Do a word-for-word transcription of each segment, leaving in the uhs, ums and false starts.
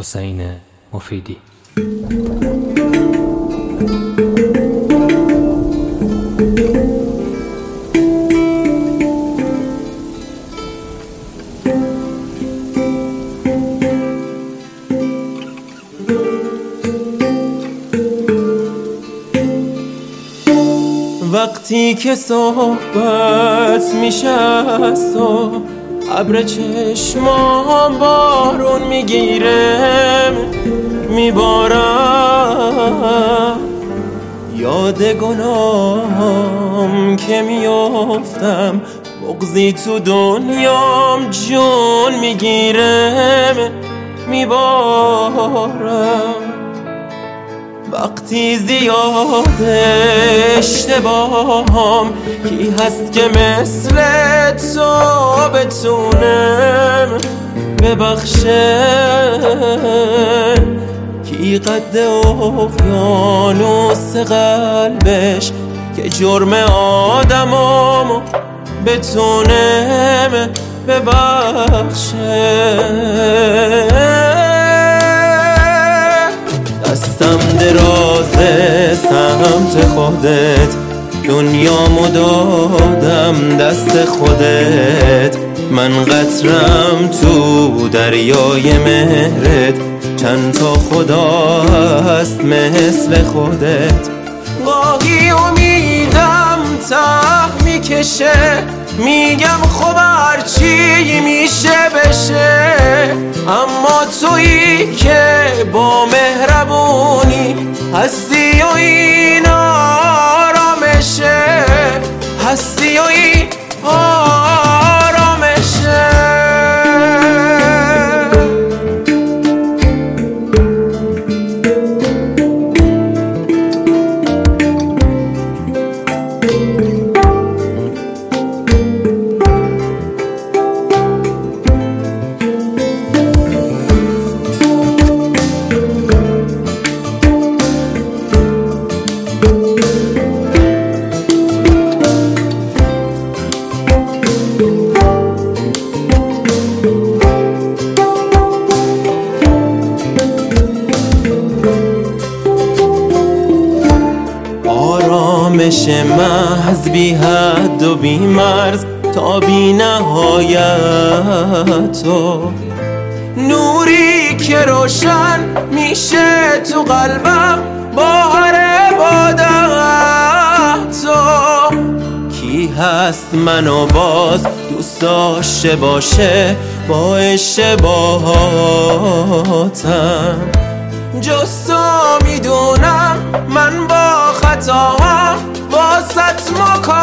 حسین مفیدی. وقتی که صحبت میشه از تو، ابر چشمام بارون میگیره میبارم، یاد گناهم که میافتم، بغضی تو دنیام جون میگیره میبارم. وقتی زیاد اشتباهم، کی هست که مثل تو بتونم ببخشه؟ کی قد اقیانوس قلبش که جرم آدمامو بتونم ببخشه؟ دستم درازه سمت خودت، دنیامو دادم دست خودت، من قطرم تو دریای مهرت، چند تا خدا هست مثل خودت. گاهی امیدم ته میکشه، میگم خب هرچی میشه بشه، اما تویی که با مهربونی هستی و این آرامشه، هستی و این آرامشه. آرامش محض بی حد و بی مرز تا بی نهایت، تو نوری که روشن میشه تو قلبم با هر عبادت. تو کی هست منو باز دوست داشته باشه با اشتباهاتم؟ جز تو میدونم من با خطاها واسط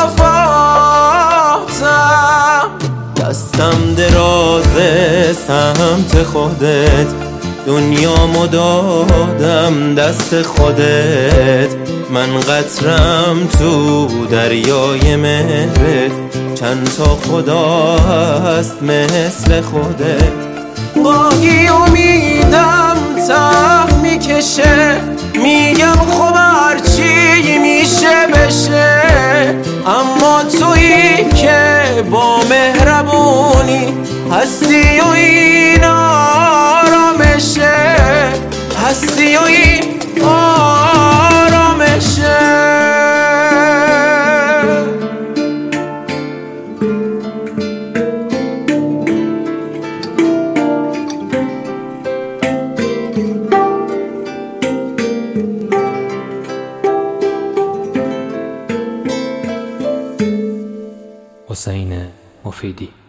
مکافاتم. دستم درازه سمت خودت، دنیامو دادم دست خودت، من قطرم تو دریای مهرت، چند تا خدا هست مثل خودت. گاهی امیدم ته میکشه، میگم خب هرچی میشه بشه، اما تویی که با مهربونی هستی و این آرامشه، هستی و این آرامشه. حسین مفیدی.